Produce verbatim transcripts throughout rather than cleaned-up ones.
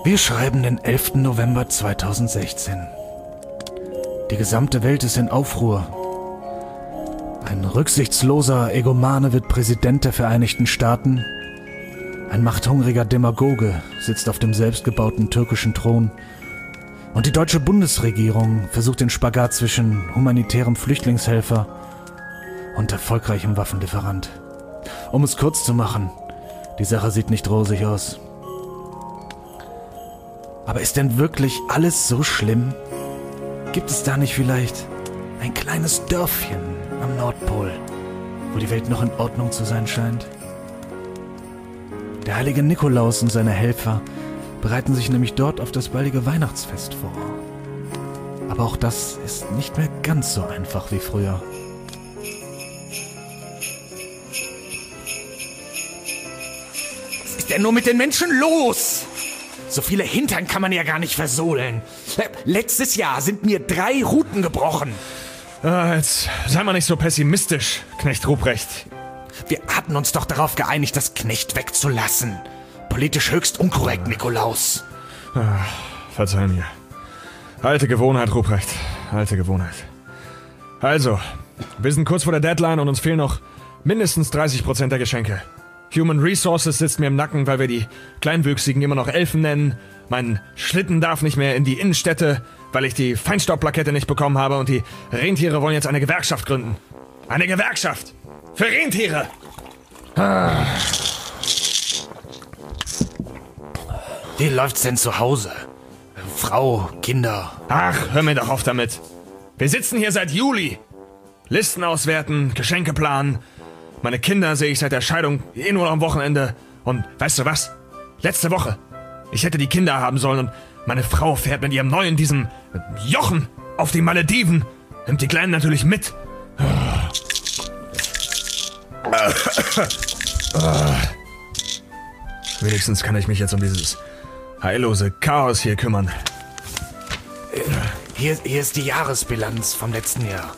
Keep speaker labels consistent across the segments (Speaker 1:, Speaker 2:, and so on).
Speaker 1: Wir schreiben den elften November zweitausendsechzehn. Die gesamte Welt ist in Aufruhr. Ein rücksichtsloser Egomane wird Präsident der Vereinigten Staaten. Ein machthungriger Demagoge sitzt auf dem selbstgebauten türkischen Thron. Und die deutsche Bundesregierung versucht den Spagat zwischen humanitärem Flüchtlingshelfer und erfolgreichem Waffenlieferant. Um es kurz zu machen, die Sache sieht nicht rosig aus. Aber ist denn wirklich alles so schlimm? Gibt es da nicht vielleicht ein kleines Dörfchen am Nordpol, wo die Welt noch in Ordnung zu sein scheint? Der heilige Nikolaus und seine Helfer bereiten sich nämlich dort auf das baldige Weihnachtsfest vor. Aber auch das ist nicht mehr ganz so einfach wie früher.
Speaker 2: Was ist denn nur mit den Menschen los? So viele Hintern kann man ja gar nicht versohlen. Letztes Jahr sind mir drei Ruten gebrochen.
Speaker 3: Ah, jetzt sei mal nicht so pessimistisch, Knecht Ruprecht.
Speaker 2: Wir hatten uns doch darauf geeinigt, das Knecht wegzulassen. Politisch höchst unkorrekt, Nikolaus.
Speaker 3: Ah, verzeih mir. Alte Gewohnheit, Ruprecht. Alte Gewohnheit. Also, wir sind kurz vor der Deadline und uns fehlen noch mindestens dreißig Prozent der Geschenke. Human Resources sitzt mir im Nacken, weil wir die Kleinwüchsigen immer noch Elfen nennen. Mein Schlitten darf nicht mehr in die Innenstädte, weil ich die Feinstaubplakette nicht bekommen habe. Und die Rentiere wollen jetzt eine Gewerkschaft gründen. Eine Gewerkschaft! Für Rentiere! Ah.
Speaker 2: Wie läuft's denn zu Hause? Frau, Kinder?
Speaker 3: Ach, hör mir doch auf damit. Wir sitzen hier seit Juli. Listen auswerten, Geschenke planen. Meine Kinder sehe ich seit der Scheidung eh nur noch am Wochenende. Und weißt du was? Letzte Woche. Ich hätte die Kinder haben sollen und meine Frau fährt mit ihrem neuen, diesem Jochen, auf die Malediven. Nimmt die Kleinen natürlich mit. Wenigstens kann ich mich jetzt um dieses heillose Chaos hier kümmern.
Speaker 2: Hier, hier ist die Jahresbilanz vom letzten Jahr.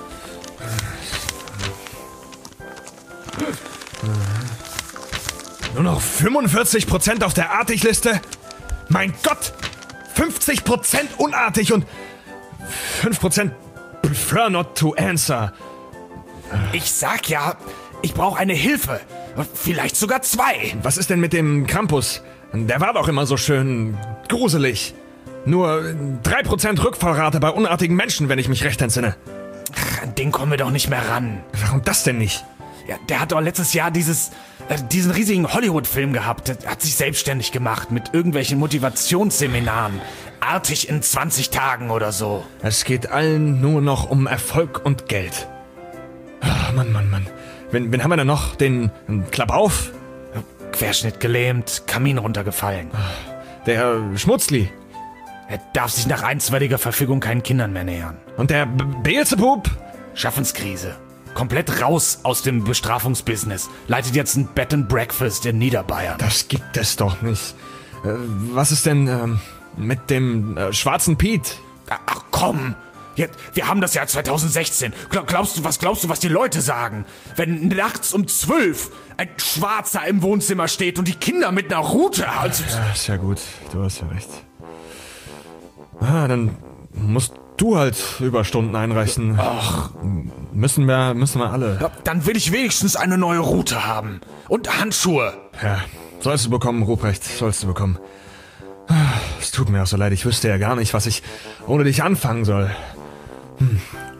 Speaker 3: Nur noch fünfundvierzig Prozent auf der Artig-Liste? Mein Gott! fünfzig Prozent unartig und fünf Prozent prefer not to answer.
Speaker 2: Ich sag ja, ich brauche eine Hilfe. Vielleicht sogar zwei.
Speaker 3: Was ist denn mit dem Krampus? Der war doch immer so schön gruselig. Nur drei Prozent Rückfallrate bei unartigen Menschen, wenn ich mich recht entsinne.
Speaker 2: Ach, an den kommen wir doch nicht mehr ran.
Speaker 3: Warum das denn nicht?
Speaker 2: Ja, der hat doch letztes Jahr dieses, äh, diesen riesigen Hollywood-Film gehabt. Der hat sich selbstständig gemacht mit irgendwelchen Motivationsseminaren. Artig in zwanzig Tagen oder so.
Speaker 3: Es geht allen nur noch um Erfolg und Geld. Oh, Mann, Mann, Mann. Wen, wen haben wir denn noch? Den Klabauf?
Speaker 2: Querschnitt gelähmt, Kamin runtergefallen.
Speaker 3: Der Schmutzli.
Speaker 2: Er darf sich nach einstweiliger Verfügung keinen Kindern mehr nähern.
Speaker 3: Und der B- Beelzebub?
Speaker 2: Schaffenskrise. Komplett raus aus dem Bestrafungsbusiness. Leitet jetzt ein Bed and Breakfast in Niederbayern.
Speaker 3: Das gibt es doch nicht. Äh, was ist denn ähm, mit dem äh, schwarzen Piet?
Speaker 2: Ach komm! Jetzt, wir haben das Jahr zweitausendsechzehn. Glaub, glaubst du, was glaubst du, was die Leute sagen? Wenn nachts um zwölf ein Schwarzer im Wohnzimmer steht und die Kinder mit einer Rute... Also
Speaker 3: ja, ist ja gut. Du hast ja recht. Ah, dann musst du halt Überstunden einreichen.
Speaker 2: Ach.
Speaker 3: Müssen wir, müssen wir alle.
Speaker 2: Ja, dann will ich wenigstens eine neue Rute haben. Und Handschuhe.
Speaker 3: Ja, sollst du bekommen, Ruprecht. Sollst du bekommen. Es tut mir auch so leid. Ich wüsste ja gar nicht, was ich ohne dich anfangen soll. Hm.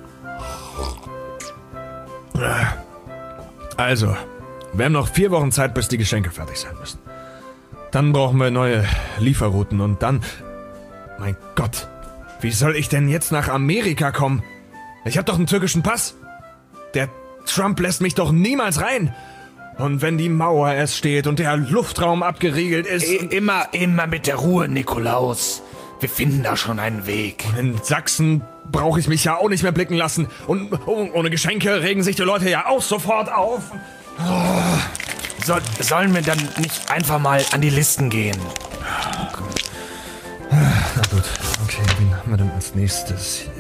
Speaker 3: Also, wir haben noch vier Wochen Zeit, bis die Geschenke fertig sein müssen. Dann brauchen wir neue Lieferrouten und dann... Mein Gott, wie soll ich denn jetzt nach Amerika kommen? Ich hab doch einen türkischen Pass. Der Trump lässt mich doch niemals rein. Und wenn die Mauer erst steht und der Luftraum abgeriegelt ist...
Speaker 2: I immer, immer mit der Ruhe, Nikolaus. Wir finden da schon einen Weg.
Speaker 3: In Sachsen brauche ich mich ja auch nicht mehr blicken lassen. Und ohne Geschenke regen sich die Leute ja auch sofort auf.
Speaker 2: Oh. So, sollen wir dann nicht einfach mal an die Listen gehen?
Speaker 3: Na gut, okay, wen haben wir denn als nächstes hier?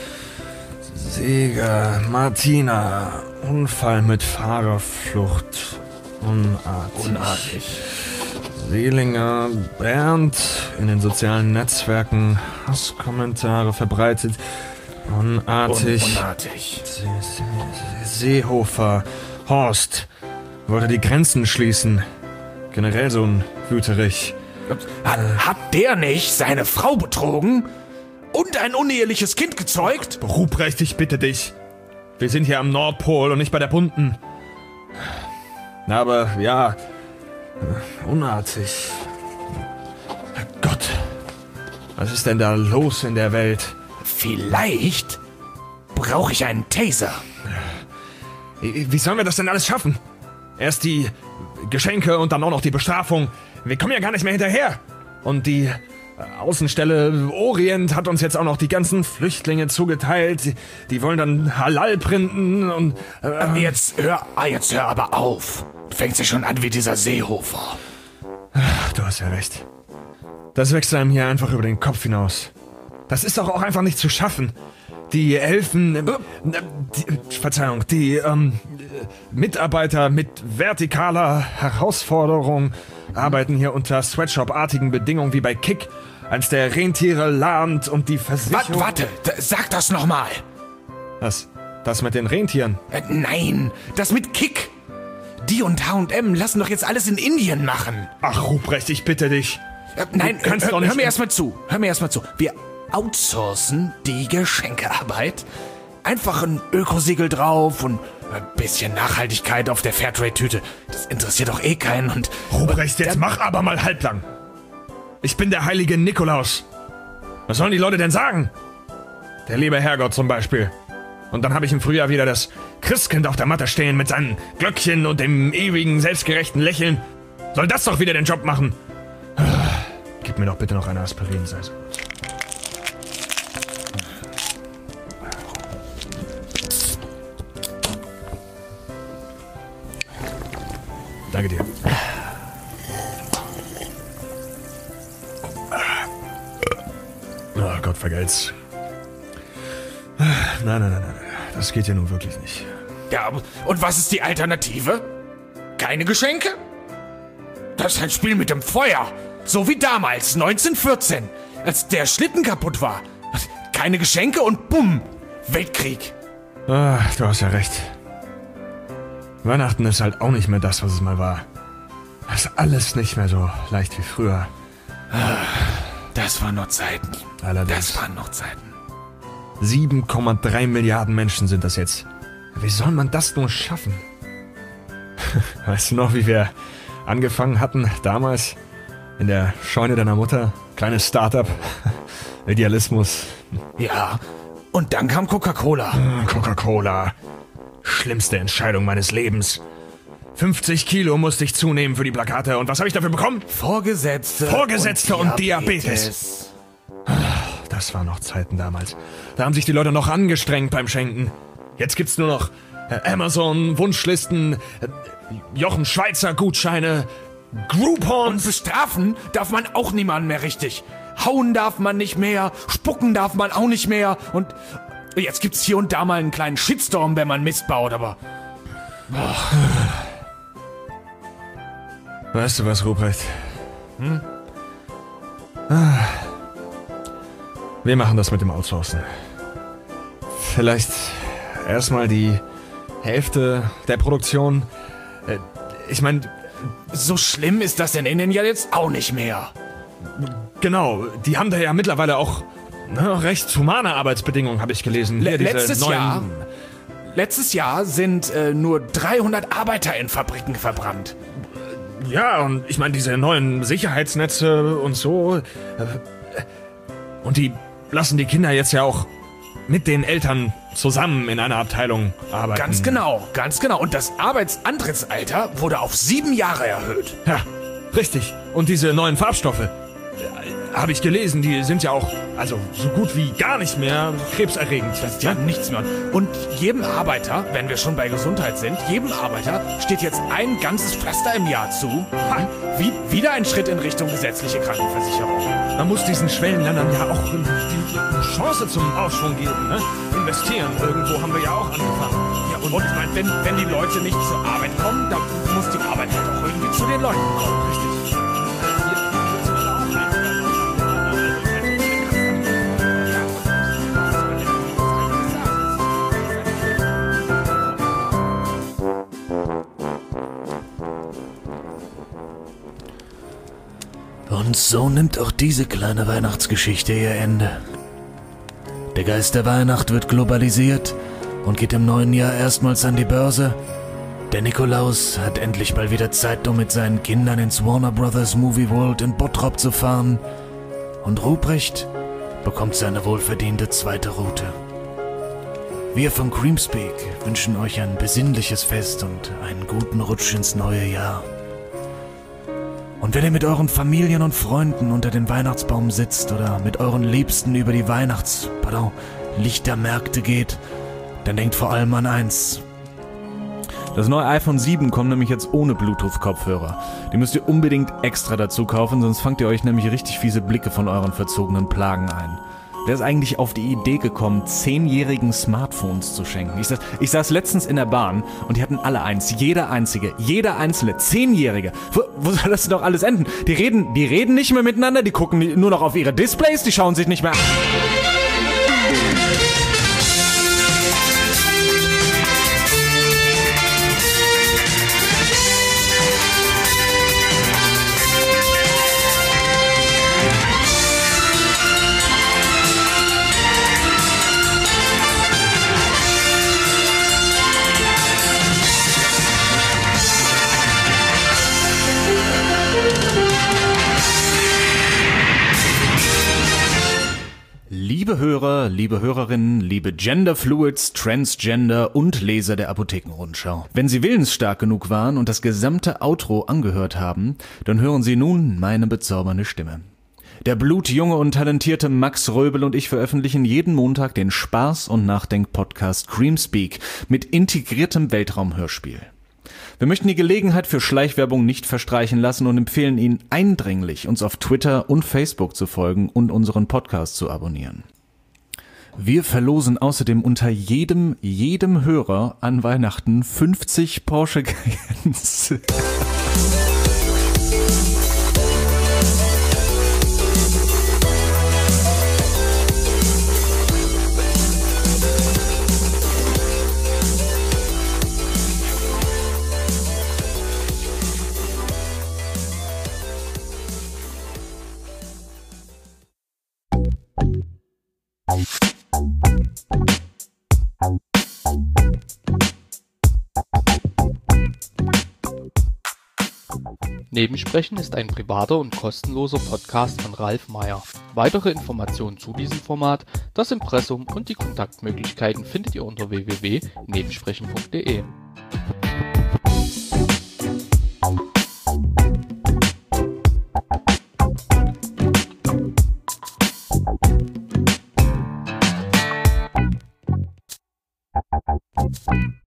Speaker 3: Seger, Martina, Unfall mit Fahrerflucht, unartig.
Speaker 2: Unartig.
Speaker 3: Seelinger Bernd in den sozialen Netzwerken Hasskommentare verbreitet. Unartig.
Speaker 2: Un unartig.
Speaker 3: Se Se Seehofer Horst wollte die Grenzen schließen. Generell so ein Wüterich.
Speaker 2: Hat, hat der nicht seine Frau betrogen und ein uneheliches Kind gezeugt?
Speaker 3: Ruprecht, ich bitte dich. Wir sind hier am Nordpol und nicht bei der Bunten. Aber ja, unartig. Gott, was ist denn da los in der Welt?
Speaker 2: Vielleicht brauche ich einen Taser.
Speaker 3: Wie sollen wir das denn alles schaffen? Erst die Geschenke und dann auch noch die Bestrafung. Wir kommen ja gar nicht mehr hinterher. Und die Außenstelle Orient hat uns jetzt auch noch die ganzen Flüchtlinge zugeteilt. Die, die wollen dann Halal printen und... Äh,
Speaker 2: jetzt hör, ah, jetzt hör aber auf. Du fängst ja schon an wie dieser Seehofer.
Speaker 3: Ach, du hast ja recht. Das wächst einem hier einfach über den Kopf hinaus. Das ist doch auch einfach nicht zu schaffen. Die Elfen... Äh, die, Verzeihung, die ähm, Mitarbeiter mit vertikaler Herausforderung arbeiten hier unter Sweatshop-artigen Bedingungen wie bei Kick, als der Rentiere lahmt und die Versicherung...
Speaker 2: Warte, warte, sag das nochmal.
Speaker 3: Was? Das mit den Rentieren?
Speaker 2: Äh, nein, das mit Kick. Die und H und M lassen doch jetzt alles in Indien machen.
Speaker 3: Ach, Ruprecht, ich bitte dich.
Speaker 2: Äh, nein,
Speaker 3: du kannst
Speaker 2: hör,
Speaker 3: doch nicht...
Speaker 2: hör mir erstmal zu, hör mir erstmal zu. Wir outsourcen die Geschenkearbeit. Einfach ein Ökosiegel drauf und ein bisschen Nachhaltigkeit auf der Fairtrade-Tüte. Das interessiert doch eh keinen und...
Speaker 3: Ruprecht, jetzt mach aber mal halblang. Ich bin der heilige Nikolaus. Was sollen die Leute denn sagen? Der liebe Herrgott zum Beispiel. Und dann habe ich im Frühjahr wieder das Christkind auf der Matte stehen mit seinen Glöckchen und dem ewigen, selbstgerechten Lächeln. Soll das doch wieder den Job machen? Gib mir doch bitte noch eine Aspirin, sei so gut. Danke dir. Oh Gott, vergelt's. Nein, nein, nein, nein. Das geht ja nun wirklich nicht.
Speaker 2: Ja, und was ist die Alternative? Keine Geschenke? Das ist ein Spiel mit dem Feuer. So wie damals, neunzehnhundertvierzehn, als der Schlitten kaputt war. Keine Geschenke und bumm, Weltkrieg.
Speaker 3: Ah, du hast ja recht. Weihnachten ist halt auch nicht mehr das, was es mal war. Das ist alles nicht mehr so leicht wie früher.
Speaker 2: Das waren noch Zeiten.
Speaker 3: Allerdings.
Speaker 2: Das waren noch Zeiten.
Speaker 3: sieben Komma drei Milliarden Menschen sind das jetzt. Wie soll man das nur schaffen? Weißt du noch, wie wir angefangen hatten damals? In der Scheune deiner Mutter? Kleines Startup. Idealismus.
Speaker 2: Ja, und dann kam Coca-Cola.
Speaker 3: Coca-Cola. Schlimmste Entscheidung meines Lebens. fünfzig Kilo musste ich zunehmen für die Plakate. Und was habe ich dafür bekommen?
Speaker 2: Vorgesetzte.
Speaker 3: Vorgesetzte und,
Speaker 2: und
Speaker 3: Diabetes. Das waren noch Zeiten damals. Da haben sich die Leute noch angestrengt beim Schenken. Jetzt gibt's nur noch äh, Amazon, Wunschlisten, äh, Jochen Schweizer Gutscheine, Groupons.
Speaker 2: Und bestrafen darf man auch niemanden mehr richtig. Hauen darf man nicht mehr, spucken darf man auch nicht mehr. Und jetzt gibt's hier und da mal einen kleinen Shitstorm, wenn man Mist baut, aber... Boah.
Speaker 3: Weißt du was, Ruprecht? Hm? Wir machen das mit dem Outsourcen. Vielleicht erstmal die Hälfte der Produktion. Ich meine...
Speaker 2: So schlimm ist das in Indien ja jetzt auch nicht mehr.
Speaker 3: Genau, die haben da ja mittlerweile auch ne, recht humane Arbeitsbedingungen, habe ich gelesen.
Speaker 2: Le
Speaker 3: Hier diese
Speaker 2: letztes
Speaker 3: neuen
Speaker 2: Jahr... Letztes Jahr sind äh, nur dreihundert Arbeiter in Fabriken verbrannt.
Speaker 3: Ja, und ich meine, diese neuen Sicherheitsnetze und so. Äh, und die lassen die Kinder jetzt ja auch mit den Eltern zusammen in einer Abteilung arbeiten.
Speaker 2: Ganz genau, ganz genau. Und das Arbeitsantrittsalter wurde auf sieben Jahre erhöht.
Speaker 3: Ja, richtig. Und diese neuen Farbstoffe, äh, habe ich gelesen, die sind ja auch, also so gut wie gar nicht mehr krebserregend.
Speaker 2: Das ist ja nichts mehr. Und jedem Arbeiter, wenn wir schon bei Gesundheit sind, jedem Arbeiter steht jetzt ein ganzes Pflaster im Jahr zu. Ha, wie, wieder ein Schritt in Richtung gesetzliche Krankenversicherung.
Speaker 3: Man muss diesen Schwellenländern ja auch die Chance zum Aufschwung geben, ne? Investieren, irgendwo haben wir ja auch angefangen.
Speaker 2: Ja, und, und ich meine, wenn, wenn die Leute nicht zur Arbeit kommen, dann muss die Arbeit halt auch irgendwie zu den Leuten kommen, richtig?
Speaker 1: so nimmt auch diese kleine Weihnachtsgeschichte ihr Ende. Der Geist der Weihnacht wird globalisiert und geht im neuen Jahr erstmals an die Börse. Der Nikolaus hat endlich mal wieder Zeit, um mit seinen Kindern ins Warner Brothers Movie World in Bottrop zu fahren. Und Ruprecht bekommt seine wohlverdiente zweite Route. Wir von Creamspeak wünschen euch ein besinnliches Fest und einen guten Rutsch ins neue Jahr. Und wenn ihr mit euren Familien und Freunden unter den Weihnachtsbaum sitzt oder mit euren Liebsten über die Weihnachts-, pardon, Lichtermärkte geht, dann denkt vor allem an eins.
Speaker 2: Das neue iPhone sieben kommt nämlich jetzt ohne Bluetooth-Kopfhörer. Die müsst ihr unbedingt extra dazu kaufen, sonst fangt ihr euch nämlich richtig fiese Blicke von euren verzogenen Plagen ein. Wer ist eigentlich auf die Idee gekommen, zehnjährigen Smartphones zu schenken? Ich saß, ich saß letztens in der Bahn und die hatten alle eins. Jeder einzige, jeder einzelne, Zehnjährige. Wo, wo soll das denn doch alles enden? Die reden, die reden nicht mehr miteinander, die gucken nur noch auf ihre Displays, die schauen sich nicht mehr an. Liebe Hörer, liebe Hörerinnen, liebe Genderfluids, Transgender und Leser der Apothekenrundschau. Wenn Sie willensstark genug waren und das gesamte Outro angehört haben, dann hören Sie nun meine bezaubernde Stimme. Der blutjunge und talentierte Max Röbel und ich veröffentlichen jeden Montag den Spaß- und Nachdenk-Podcast Creamspeak mit integriertem Weltraumhörspiel. Wir möchten die Gelegenheit für Schleichwerbung nicht verstreichen lassen und empfehlen Ihnen eindringlich, uns auf Twitter und Facebook zu folgen und unseren Podcast zu abonnieren. Wir verlosen außerdem unter jedem, jedem Hörer an Weihnachten fünfzig Porsche Cayennes.
Speaker 4: Nebensprechen ist ein privater und kostenloser Podcast von Ralf Meyer. Weitere Informationen zu diesem Format, das Impressum und die Kontaktmöglichkeiten findet ihr unter w w w punkt nebensprechen punkt de.